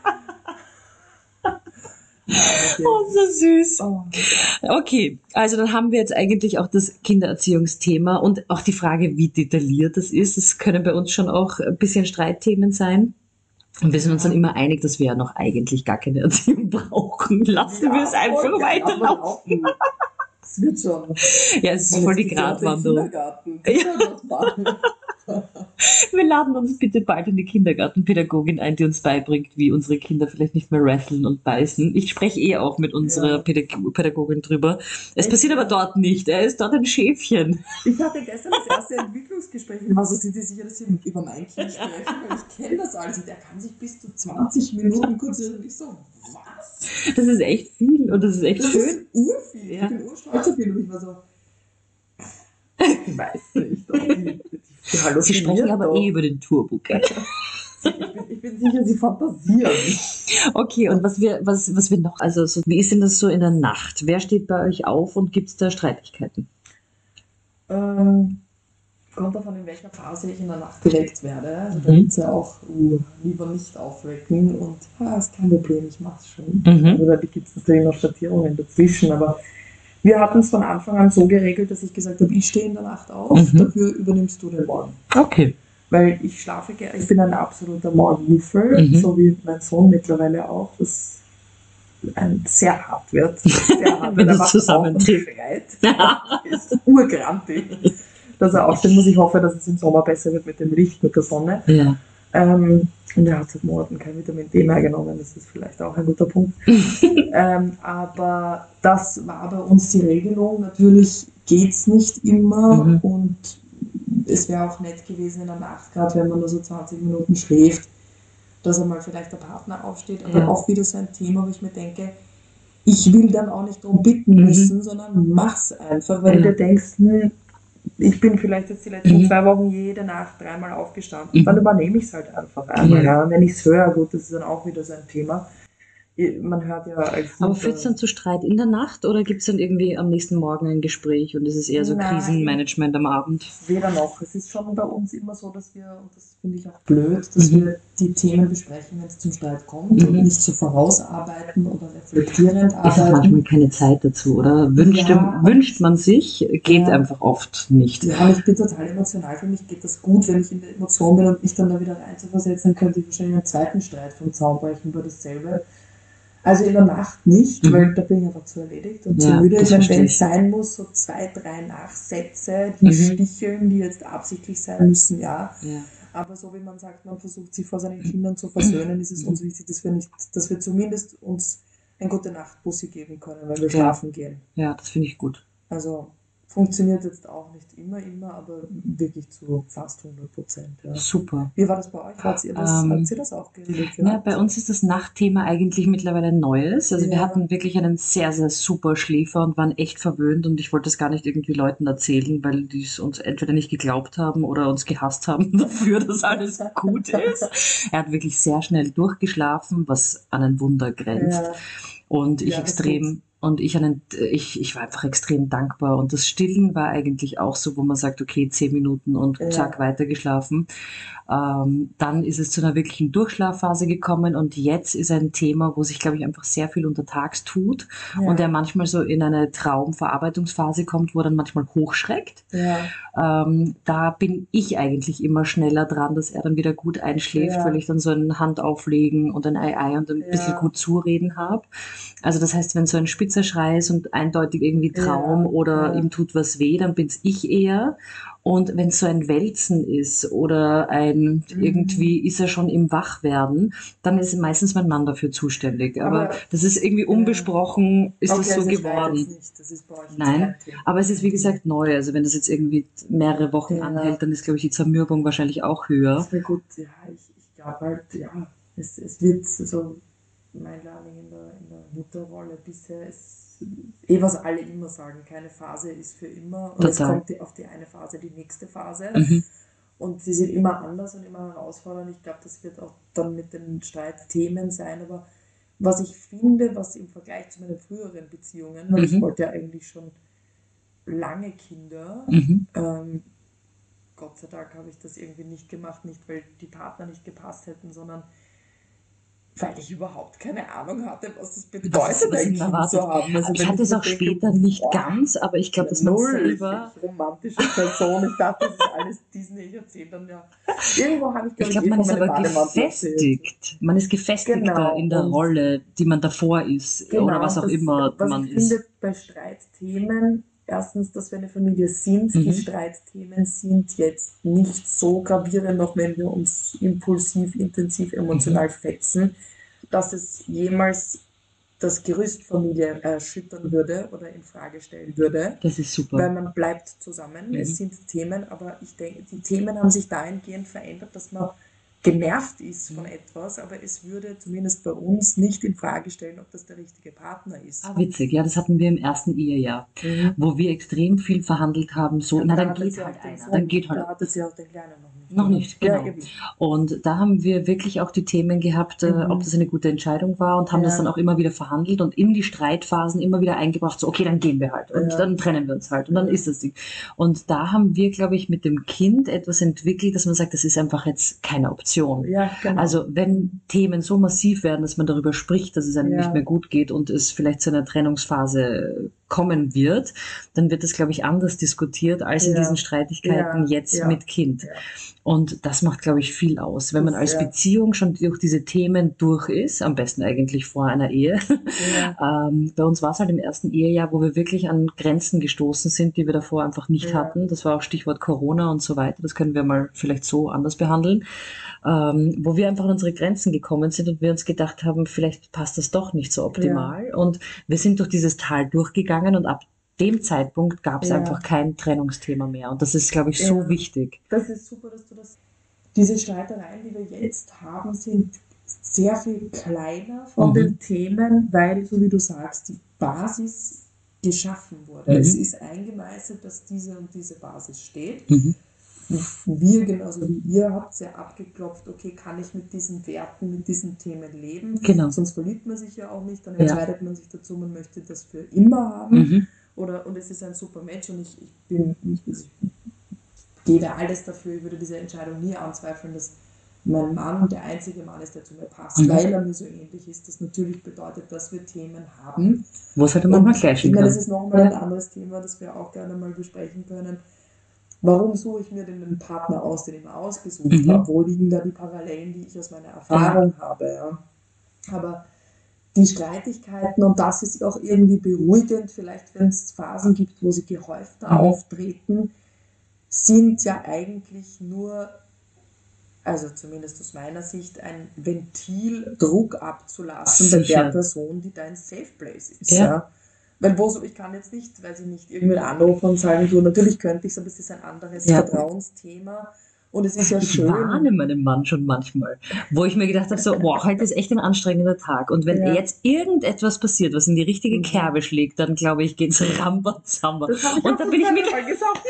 Okay. oh, so süß. Oh. Okay, also dann haben wir jetzt eigentlich auch das Kindererziehungsthema und auch die Frage, wie detailliert das ist. Das können bei uns schon auch ein bisschen Streitthemen sein. Und wir sind uns dann immer einig, dass wir ja noch eigentlich gar keine Erziehung brauchen. Lassen wir es einfach voll, ja, weiterlaufen. aber auch- Es wird schon. Ja, es ist Und voll jetzt die geht's ja auf den Gratwanderung. Kindergarten. Das soll was machen. Wir laden uns bitte bald eine Kindergartenpädagogin ein, die uns beibringt, wie unsere Kinder vielleicht nicht mehr wresteln und beißen. Ich spreche eh auch mit unserer Ja. Pädag- Pädagogin drüber. Es Echt? passiert aber dort nicht. Er ist dort ein Schäfchen. Ich hatte gestern das erste Entwicklungsgespräch. Also sind die sicher, dass sie über mein Kind sprechen, weil ich kenne das alles. Und der kann sich bis zu zwanzig Minuten kurz und ich so, was? Das ist echt viel und das ist echt Das schön. ist urviel. Ja. Ich bin urstolz auf ihn und ich war so, ich weiß nicht. Doch, die, die, die Sie sprechen aber doch. eh über den Turbo, gell? Ich bin, ich bin sicher, sie fantasieren. Okay, und was wir, was, was wir noch, also so, wie ist denn das so in der Nacht? Wer steht bei euch auf und gibt es da Streitigkeiten? Ähm, kommt davon, in welcher Phase ich in der Nacht geweckt werde. Also da Mhm. gibt es ja auch uh, lieber nicht aufwecken und ah, ist kein Problem, ich mach's schon. Mhm. Also da gibt es natürlich noch Schattierungen dazwischen, aber wir hatten es von Anfang an so geregelt, dass ich gesagt habe, ich stehe in der Nacht auf, Mhm. dafür übernimmst du den Morgen. Okay. Weil ich schlafe gerne, ich bin ein absoluter Morgenmuffel, Mhm. so wie mein Sohn mittlerweile auch, das ein sehr hart wird. Sehr hart Wenn wird. Er das wacht auf und zusammentrifft. schreit. Ist urgrantig, dass er aufstehen muss. Ich hoffe, dass es im Sommer besser wird mit dem Licht, mit der Sonne. Ja. Ähm, und er hat seit Monaten kein Vitamin D mehr genommen, das ist vielleicht auch ein guter Punkt. ähm, aber das war bei uns die Regelung. Natürlich geht es nicht immer Mhm. und es wäre auch nett gewesen in der Nacht, gerade wenn man nur so zwanzig Minuten schläft, dass einmal vielleicht der Partner aufsteht, aber Ja. auch wieder so ein Thema, wo ich mir denke, ich will dann auch nicht darum bitten Mhm. müssen, sondern mach's einfach, weil Ja. du dir denkst, hm, ich bin vielleicht jetzt die letzten Mhm. zwei Wochen jede Nacht dreimal aufgestanden, Mhm. dann übernehme ich es halt einfach einmal. Ja. Ja. Wenn ich es höre, gut, das ist dann auch wieder so ein Thema. Man hört ja als Aber Mutter- führt es dann zu Streit in der Nacht oder gibt es dann irgendwie am nächsten Morgen ein Gespräch und es ist eher so Nein. Krisenmanagement am Abend? Weder noch. Es ist schon bei uns immer so, dass wir, und das finde ich auch blöd, dass Mhm. wir die Themen besprechen, wenn es zum Streit kommt Mhm. und nicht so vorausarbeiten oder reflektierend Ist auch arbeiten. manchmal keine Zeit dazu, oder? Wünscht, Ja. wünscht man sich, geht Ja. einfach oft nicht. Ja, ich bin total emotional. Für mich geht das gut, wenn ich in der Emotion bin und mich dann da wieder reinzuversetzen, dann könnte ich wahrscheinlich einen zweiten Streit vom Zaun brechen über dasselbe. Also in der Nacht nicht, Mhm. weil da bin ich einfach zu erledigt und zu Ja, müde. das Ich meine, verstehe wenn ich. es sein muss, so zwei, drei Nachsätze, die Mhm. sticheln, die jetzt absichtlich sein müssen, ja. Ja. Aber so wie man sagt, man versucht sich vor seinen Kindern zu versöhnen, ist es uns wichtig, dass wir nicht, dass wir zumindest uns eine gute Nacht Bussi geben können, wenn wir Ja. schlafen gehen. Ja, das finde ich gut. Also funktioniert jetzt auch nicht immer, immer, aber wirklich zu fast hundert Prozent. Ja. Super. Wie war das bei euch? Habt ihr das, Ähm, habt ihr das auch geregelt? Ja, bei uns ist das Nachtthema eigentlich mittlerweile ein neues. Also wir Ja. hatten wirklich einen sehr, sehr super Schläfer und waren echt verwöhnt und ich wollte das gar nicht irgendwie Leuten erzählen, weil die es uns entweder nicht geglaubt haben oder uns gehasst haben dafür, dass alles gut ist. Er hat wirklich sehr schnell durchgeschlafen, was an ein Wunder grenzt. Ja. Und ich Ja, das extrem, und ich, einen, ich, ich war einfach extrem dankbar. Und das Stillen war eigentlich auch so, wo man sagt, okay, zehn Minuten und Ja. zack, weitergeschlafen. Ähm, dann ist es zu einer wirklichen Durchschlafphase gekommen und jetzt ist ein Thema, wo sich, glaube ich, einfach sehr viel untertags tut Ja. und er manchmal so in eine Traumverarbeitungsphase kommt, wo er dann manchmal hochschreckt. Ja. Ähm, da bin ich eigentlich immer schneller dran, dass er dann wieder gut einschläft, Ja. weil ich dann so ein Handauflegen und ein Ei Ei und ein Ja. bisschen gut zureden habe. Also das heißt, wenn so ein spitzer Schrei ist und eindeutig irgendwie Traum Ja. oder Ja. ihm tut was weh, dann bin's ich eher. Und wenn es so ein Wälzen ist oder ein Mhm. irgendwie ist er schon im Wachwerden, dann ist meistens mein Mann dafür zuständig. Aber, Aber- das ist irgendwie unbesprochen, ist Okay, das so also es geworden. leidet nicht. Das ist bei euch jetzt Nein, kein Thema. aber es ist wie gesagt neu. Also wenn das jetzt irgendwie mehrere Wochen Ja. anhält, dann ist, glaube ich, die Zermürbung wahrscheinlich auch höher. Das wäre gut, ja, ich, ich glaube halt, ja, es, es wird so, mein Learning in der, in der Mutterrolle bisher ist eh, was alle immer sagen, keine Phase ist für immer und es Total. kommt die, auf die eine Phase die nächste Phase Mhm. und sie sind immer anders und immer herausfordernd. Ich glaube, das wird auch dann mit den Streitthemen sein, aber was ich finde, was im Vergleich zu meinen früheren Beziehungen, weil ich Mhm. wollte ja eigentlich schon lange Kinder, Mhm. ähm, Gott sei Dank habe ich das irgendwie nicht gemacht, nicht weil die Partner nicht gepasst hätten, sondern weil ich überhaupt keine Ahnung hatte, was das bedeutet, Was- was ein ihn Kind erwartet. zu haben. Also ich wenn hatte es mir auch denke, später nicht boah, ganz, aber ich glaube, dass man null, selber... ich romantische Person, ich dachte, das ist alles Disney, ich erzähle dann ja. Irgendwo habe ich, Ich glaube ich, glaube, eh man von ist meinem aber Bademantel erzählt. gefestigt. Man ist gefestigter Genau, in der und- Rolle, die man davor ist. Genau, oder was auch das, immer was man ich ist. finde bei Streitthemen, erstens, dass wir eine Familie sind, Mhm. die Streitthemen sind jetzt nicht so gravierend, noch wenn wir uns impulsiv, intensiv, emotional Mhm. fetzen, dass es jemals das Gerüst Familie erschüttern würde oder in Frage stellen würde. Das ist super. Weil man bleibt zusammen, Mhm. es sind Themen, aber ich denke, die Themen haben sich dahingehend verändert, dass man genervt ist von etwas, aber es würde zumindest bei uns nicht in Frage stellen, ob das der richtige Partner ist. Ah, witzig, ja, das hatten wir im ersten Ehejahr, Mhm. wo wir extrem viel verhandelt haben, so, Ja, na, da dann hatte geht sie auch halt den einer, Sohn, dann geht Da halt. hatte sie auch den Kleinen noch nicht. Noch nicht, Ja, genau. eben. Und da haben wir wirklich auch die Themen gehabt, äh, Mhm. ob das eine gute Entscheidung war und haben das Ja. dann auch immer wieder verhandelt und in die Streitphasen immer wieder eingebracht, so, okay, dann gehen wir halt und Ja. dann trennen wir uns halt und dann Ja. ist das Ding. Und da haben wir, glaube ich, mit dem Kind etwas entwickelt, dass man sagt, das ist einfach jetzt keine Option. Ja, genau. Also wenn Themen so massiv werden, dass man darüber spricht, dass es einem Ja. nicht mehr gut geht und es vielleicht zu einer Trennungsphase kommen wird, dann wird das, glaube ich, anders diskutiert als in Ja. diesen Streitigkeiten Ja. jetzt Ja. mit Kind. Ja. Und das macht, glaube ich, viel aus. Wenn man Das, als ja. Beziehung schon durch diese Themen durch ist, am besten eigentlich vor einer Ehe. Ja. Ähm, bei uns war es halt im ersten Ehejahr, wo wir wirklich an Grenzen gestoßen sind, die wir davor einfach nicht Ja. hatten. Das war auch Stichwort Corona und so weiter. Das können wir mal vielleicht so anders behandeln. Ähm, wo wir einfach an unsere Grenzen gekommen sind und wir uns gedacht haben, vielleicht passt das doch nicht so optimal. Und wir sind durch dieses Tal durchgegangen und ab dem Zeitpunkt gab es Ja. einfach kein Trennungsthema mehr. Und das ist, glaube ich, so Ja. wichtig. Das ist super, dass du das. Diese Streitereien, die wir jetzt haben, sind sehr viel kleiner von Mhm. den Themen, weil, so wie du sagst, die Basis geschaffen wurde. Mhm. Es ist eingemeißelt, dass diese und diese Basis steht. Mhm. Wir, genauso wie ihr, habt sehr abgeklopft, okay, kann ich mit diesen Werten, mit diesen Themen leben? Genau. Sonst verliebt man sich ja auch nicht, dann Ja. entscheidet man sich dazu, man möchte das für immer haben. Mhm. Oder, und es ist ein super Match und ich, ich bin, ich, ich gebe alles dafür, ich würde diese Entscheidung nie anzweifeln, dass mein Mann der einzige Mann ist, der zu mir passt, Mhm. weil er mir so ähnlich ist. Das natürlich bedeutet, dass wir Themen haben. Wo es halt manchmal Und clashen ich meine, kann. das ist nochmal ein Ja. anderes Thema, das wir auch gerne mal besprechen können. Warum suche ich mir denn einen Partner aus, den ich mir ausgesucht Mhm. habe? Wo liegen da die Parallelen, die ich aus meiner Erfahrung habe? Ja? Aber die Streitigkeiten, und das ist auch irgendwie beruhigend, vielleicht wenn es Phasen gibt, wo sie gehäufter Mhm. auftreten, sind ja eigentlich nur, also zumindest aus meiner Sicht, ein Ventil, Druck abzulassen bei Sicher. der Person, die dein Safe Place ist. Ja. Ja. weil wo so, ich kann jetzt nicht, weiß ich nicht, irgendwie anrufen und sagen, du, natürlich könnte ich, aber es ist ein anderes Ja. Vertrauensthema. Und es ist ja Ich schön. warne meinen Mann schon manchmal, wo ich mir gedacht habe, so, boah, heute ist echt ein anstrengender Tag. Und wenn Ja. jetzt irgendetwas passiert, was in die richtige Mhm. Kerbe schlägt, dann glaube ich, geht's rambazamba. Das habe ich Und auch da zum bin ich mit, zweiten Mal gesagt.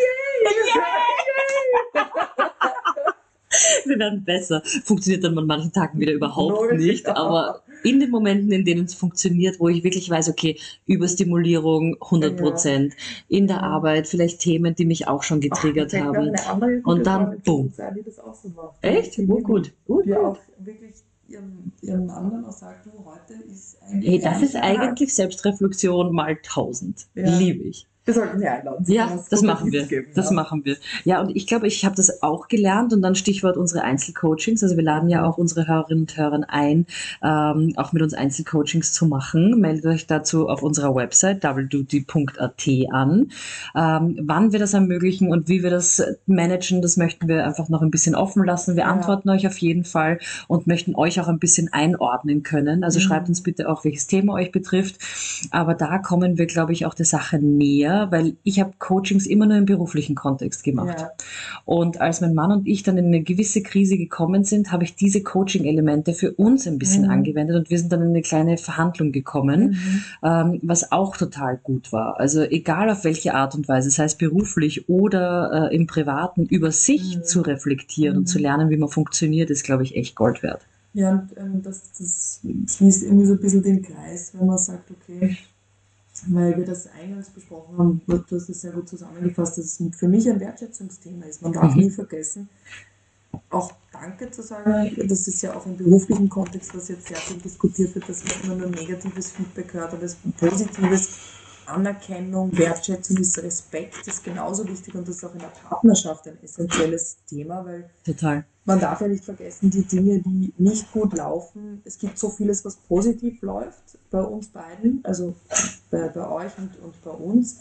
wir werden besser. Funktioniert dann an manchen Tagen wieder überhaupt Null. nicht, aber in den Momenten, in denen es funktioniert, wo ich wirklich weiß, okay, Überstimulierung hundert Prozent, in der Ja. Arbeit vielleicht Themen, die mich auch schon getriggert Ach, haben. eine andere gute Und dann, Freundin boom. von uns, die das auch so macht. Echt? Die, Oh, gut. Gut, Die gut. auch wirklich ihrem, ihrem Mann dann auch sagt, du, heute ist eigentlich... Hey, das ist ein eigentlich Selbstreflexion mal tausend. Ja. Liebe ich. Wir sollten sie einladen. Ja, Uns das gute machen wir. Tipps geben, Das ja. machen wir. Ja, und ich glaube, ich habe das auch gelernt und dann Stichwort unsere Einzelcoachings. Also wir laden ja auch unsere Hörerinnen und Hörer ein, ähm, auch mit uns Einzelcoachings zu machen. Meldet euch dazu auf unserer Website double duty punkt a t an. Ähm, wann wir das ermöglichen und wie wir das managen, das möchten wir einfach noch ein bisschen offen lassen. Wir Ja. antworten euch auf jeden Fall und möchten euch auch ein bisschen einordnen können. Also Mhm. schreibt uns bitte auch, welches Thema euch betrifft. Aber da kommen wir, glaube ich, auch der Sache näher, weil ich habe Coachings immer nur im beruflichen Kontext gemacht. Ja. Und als mein Mann und ich dann in eine gewisse Krise gekommen sind, habe ich diese Coaching-Elemente für uns ein bisschen Mhm. angewendet und wir sind dann in eine kleine Verhandlung gekommen, Mhm. ähm, was auch total gut war. Also egal auf welche Art und Weise, sei es beruflich oder äh, im Privaten, über sich Mhm. zu reflektieren Mhm. und zu lernen, wie man funktioniert, ist, glaube ich, echt Gold wert. Ja, und ähm, das, das schließt irgendwie so ein bisschen den Kreis, wenn man sagt, okay, weil wir das eingangs besprochen haben, du hast das sehr gut zusammengefasst, dass es für mich ein Wertschätzungsthema ist. Man darf Mhm. nie vergessen, auch Danke zu sagen. Das ist ja auch im beruflichen Kontext, was jetzt sehr viel diskutiert wird, dass man immer nur negatives Feedback hört, aber das Positives, Anerkennung, Wertschätzung ist Respekt, ist genauso wichtig und das ist auch in der Partnerschaft ein essentielles Thema, weil Total. man darf ja nicht vergessen, die Dinge, die nicht gut laufen, es gibt so vieles, was positiv läuft bei uns beiden, also bei, bei euch und, und bei uns,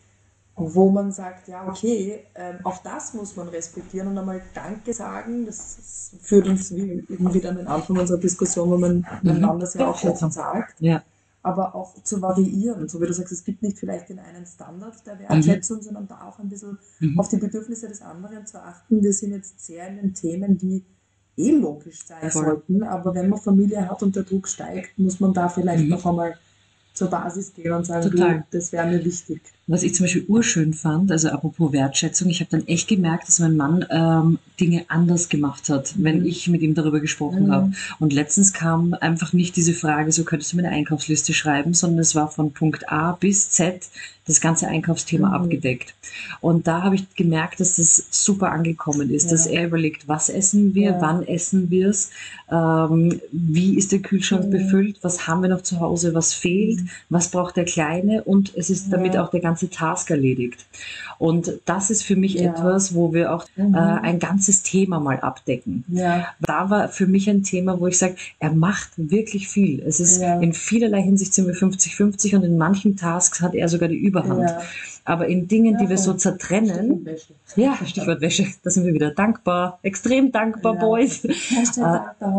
wo man sagt, ja okay, ähm, auch das muss man respektieren und einmal Danke sagen, das, das führt uns wie, eben wieder an den Anfang unserer Diskussion, wo man Mhm. einander das ja auch oft sagt, Ja. aber auch zu variieren, so wie du sagst, es gibt nicht vielleicht den einen Standard der Wertschätzung, sondern da auch ein bisschen Mhm. auf die Bedürfnisse des anderen zu achten. Wir sind jetzt sehr in den Themen, die eh logisch sein Voll. sollten, aber wenn man Familie hat und der Druck steigt, muss man da vielleicht Mhm. noch einmal zur Basis gehen und sagen, Total. du, das wäre mir wichtig. Was ich zum Beispiel urschön fand, also apropos Wertschätzung, ich habe dann echt gemerkt, dass mein Mann ähm, Dinge anders gemacht hat, Mhm. wenn ich mit ihm darüber gesprochen Mhm. habe. Und letztens kam einfach nicht diese Frage, so könntest du mir eine Einkaufsliste schreiben, sondern es war von Punkt A bis Z das ganze Einkaufsthema Mhm. abgedeckt. Und da habe ich gemerkt, dass das super angekommen ist, Ja. dass er überlegt, was essen wir, Ja. wann essen wir es, ähm, wie ist der Kühlschrank Mhm. befüllt, was haben wir noch zu Hause, was fehlt, Mhm. was braucht der Kleine und es ist damit Ja. auch der ganze Task erledigt. Und das ist für mich Ja. etwas, wo wir auch Mhm. äh, ein ganzes Thema mal abdecken. Ja, Da war für mich ein Thema, wo ich sage, er macht wirklich viel. Es ist Ja. in vielerlei Hinsicht sind wir fünfzig fünfzig und in manchen Tasks hat er sogar die Überhand. ja. Aber in Dingen, Ja, die wir so voll. zertrennen, Wäsche. ja, Stichwort Wäsche, da sind wir wieder dankbar, extrem dankbar, Ja. Boys. Hashtag dankbar.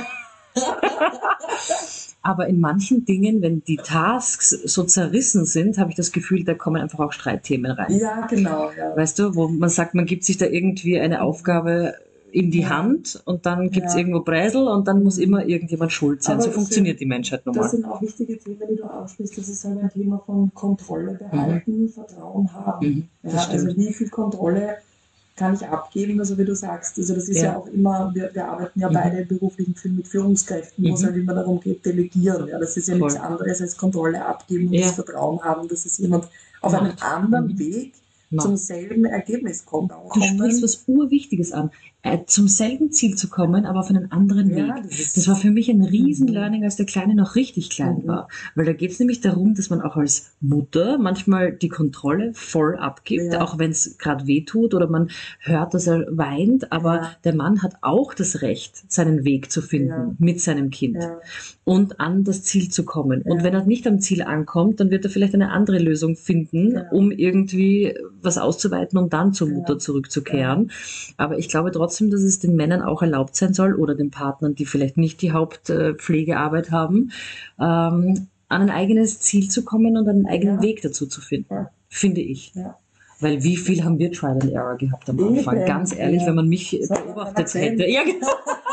Aber in manchen Dingen, wenn die Tasks so zerrissen sind, habe ich das Gefühl, da kommen einfach auch Streitthemen rein. Ja, genau. Ja. Weißt du, wo man sagt, man gibt sich da irgendwie eine Aufgabe in die Ja. Hand und dann gibt es Ja. irgendwo Bräsel und dann muss immer irgendjemand schuld sein. Aber So das funktioniert sind- die Menschheit nun Das mal. sind auch wichtige Themen, die du ansprichst. Das ist halt ein Thema von Kontrolle behalten, Vertrauen haben. Mhm, das Ja, stimmt. also wie viel Kontrolle kann ich abgeben, also wie du sagst, also das ist ja, Ja. auch immer, wir, wir arbeiten ja Mhm. beide beruflich viel mit Führungskräften, wo es Mhm. halt immer darum geht, delegieren. Ja, das ist ja Voll. nichts anderes als Kontrolle abgeben und Ja. das Vertrauen haben, dass es jemand auf einem Macht. anderen Mhm. Weg Macht. zum selben Ergebnis kommt. Auch Du sprichst was Urwichtiges an. Äh, zum selben Ziel zu kommen, aber auf einen anderen Ja, Weg. das ist- Das war für mich ein riesen Mhm. Learning, als der Kleine noch richtig klein Mhm. war. Weil da geht es nämlich darum, dass man auch als Mutter manchmal die Kontrolle voll abgibt, Ja. auch wenn es gerade weh tut oder man hört, dass er weint. Aber Ja. der Mann hat auch das Recht, seinen Weg zu finden Ja. mit seinem Kind Ja. und an das Ziel zu kommen. Und Ja. wenn er nicht am Ziel ankommt, dann wird er vielleicht eine andere Lösung finden, Ja. um irgendwie was auszuweiten, um dann zur Ja. Mutter zurückzukehren. Aber ich glaube trotzdem, dass es den Männern auch erlaubt sein soll oder den Partnern, die vielleicht nicht die Hauptpflegearbeit haben, ähm, an ein eigenes Ziel zu kommen und einen eigenen Ja. Weg dazu zu finden, Ja. finde ich. Ja. Weil wie viel haben wir Trial and Error gehabt am Eben, Anfang? Ganz ehrlich, ja. wenn man mich Das hat beobachtet keiner hätte. Ja, genau.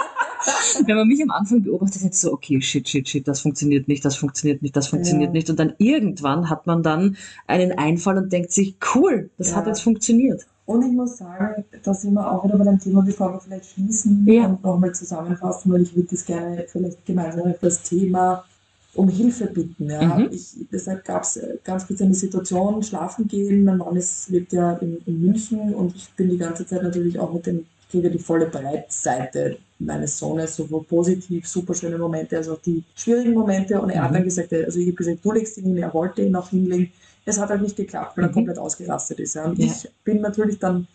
Wenn man mich am Anfang beobachtet hätte, so, okay, shit, shit, shit, das funktioniert nicht, das funktioniert nicht, das funktioniert Ja. nicht. Und dann irgendwann hat man dann einen Einfall und denkt sich, cool, das Ja. hat jetzt funktioniert. Und ich muss sagen, da sind wir auch wieder bei dem Thema, bevor wir vielleicht schließen Ja. und nochmal zusammenfassen, weil ich würde das gerne vielleicht gemeinsam auf das Thema um Hilfe bitten. Ja. Mhm. Ich, deshalb gab es ganz kurz eine Situation, schlafen gehen. Mein Mann ist, lebt ja in, in München und ich bin die ganze Zeit natürlich auch mit dem, ich kriege die volle Breitseite meines Sohnes, sowohl positiv, super schöne Momente, als auch die schwierigen Momente. Und er hat Mhm. dann gesagt, also ich habe gesagt, du legst ihn hin, er wollte ihn auch hinlegen. Es hat halt nicht geklappt, weil er Mhm. komplett ausgerastet ist. Ja. Und Ja. ich bin natürlich dann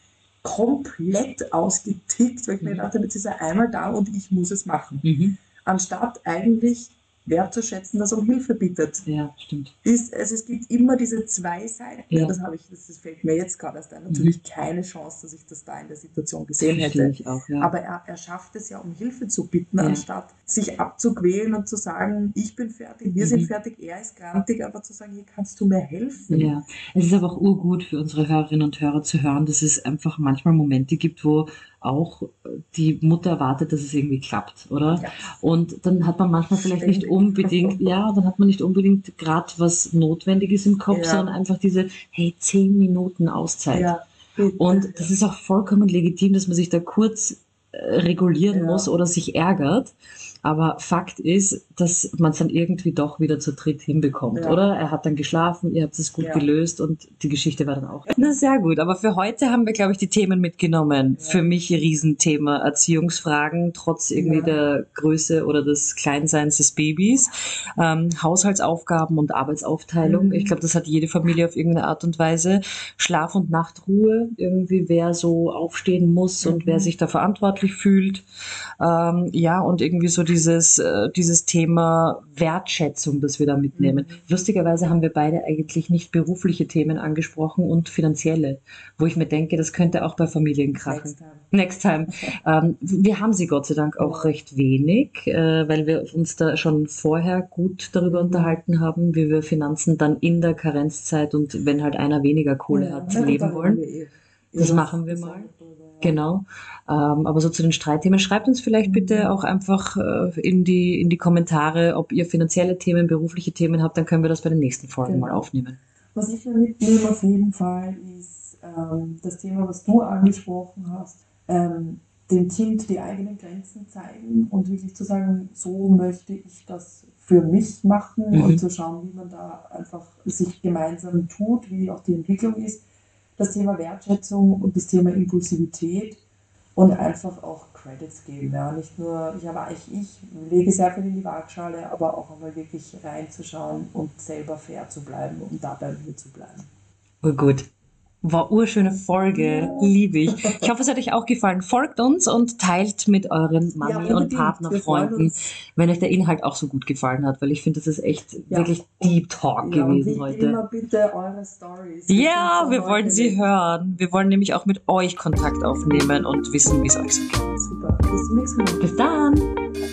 komplett ausgetickt, weil ich mir Mhm. gedacht habe, jetzt ist er einmal da und ich muss es machen. Mhm. Anstatt eigentlich wertzuschätzen, dass er um Hilfe bittet. Ja, stimmt. Ist, also es gibt immer diese zwei Seiten. Ja. Das habe ich, das, das fällt mir jetzt gerade erst ein. Natürlich keine Chance, dass ich das da in der Situation gesehen Verstehe hätte. ich auch, ja. Aber er, er schafft es ja, um Hilfe zu bitten, Ja. anstatt sich abzuquälen und zu sagen, ich bin fertig, wir Mhm. sind fertig, er ist grantig, aber zu sagen, hier kannst du mir helfen. Ja, es ist aber auch urgut für unsere Hörerinnen und Hörer zu hören, dass es einfach manchmal Momente gibt, wo auch die Mutter erwartet, dass es irgendwie klappt, oder? Ja. Und dann hat man manchmal vielleicht nicht Ständig. unbedingt, ja, dann hat man nicht unbedingt gerade was Notwendiges im Kopf, Ja. sondern einfach diese, hey, zehn Minuten Auszeit. Ja, bitte. Und das ist auch vollkommen legitim, dass man sich da kurz äh, regulieren Ja. muss oder sich ärgert. Aber Fakt ist, dass man es dann irgendwie doch wieder zu dritt hinbekommt, Ja. oder? Er hat dann geschlafen, ihr habt es gut Ja. gelöst und die Geschichte war dann auch. Na, sehr gut. Aber für heute haben wir, glaube ich, die Themen mitgenommen. Ja. Für mich ein Riesenthema. Erziehungsfragen, trotz irgendwie Ja. der Größe oder des Kleinseins des Babys. Ähm, Haushaltsaufgaben und Arbeitsaufteilung. Mhm. Ich glaube, das hat jede Familie auf irgendeine Art und Weise. Schlaf- und Nachtruhe. Irgendwie, wer so aufstehen muss und Mhm. wer sich da verantwortlich fühlt. Ähm, ja, und irgendwie so dieses, äh, dieses Thema Wertschätzung, das wir da mitnehmen. Mhm. Lustigerweise haben wir beide eigentlich nicht berufliche Themen angesprochen und finanzielle, wo ich mir denke, das könnte auch bei Familien krachen. Next time. Next time. Ähm, wir haben sie Gott sei Dank auch recht wenig, äh, weil wir uns da schon vorher gut darüber Mhm. unterhalten haben, wie wir Finanzen dann in der Karenzzeit und wenn halt einer weniger Kohle hat, na gut, leben dann wollen. reden wir eh. Das Ja, machen wir ist mal. auch drüber, ja. Genau. Ähm, aber so zu den Streitthemen, schreibt uns vielleicht bitte auch einfach äh, in die, in die Kommentare, ob ihr finanzielle Themen, berufliche Themen habt, dann können wir das bei den nächsten Folgen Genau. mal aufnehmen. Was ich mir mitnehme auf jeden Fall ist ähm, das Thema, was du angesprochen hast, ähm, dem Kind die eigenen Grenzen zeigen und wirklich zu sagen, so möchte ich das für mich machen Mhm. und zu schauen, wie man da einfach sich gemeinsam tut, wie auch die Entwicklung ist. Das Thema Wertschätzung und das Thema Impulsivität und einfach auch Credits geben. Ja. Nicht nur, ich habe ich, ich lege sehr viel in die Waagschale, aber auch einmal wirklich reinzuschauen und selber fair zu bleiben und dabei mir zu bleiben. Oh, gut. War urschöne Folge, liebe ich. Ich hoffe, es hat euch auch gefallen. Folgt uns und teilt mit euren Mami- Ja, und unbedingt. Wir freuen Partnerfreunden, uns. wenn euch der Inhalt auch so gut gefallen hat, weil ich finde, das ist echt Ja. wirklich Deep Talk Ja, und gewesen wie heute. immer bitte eure Stories. Ja, sind so wir wollen sie neugierig. hören. Wir wollen nämlich auch mit euch Kontakt aufnehmen und wissen, wie es euch so geht. Super. Bis zum nächsten Mal. Bis dann!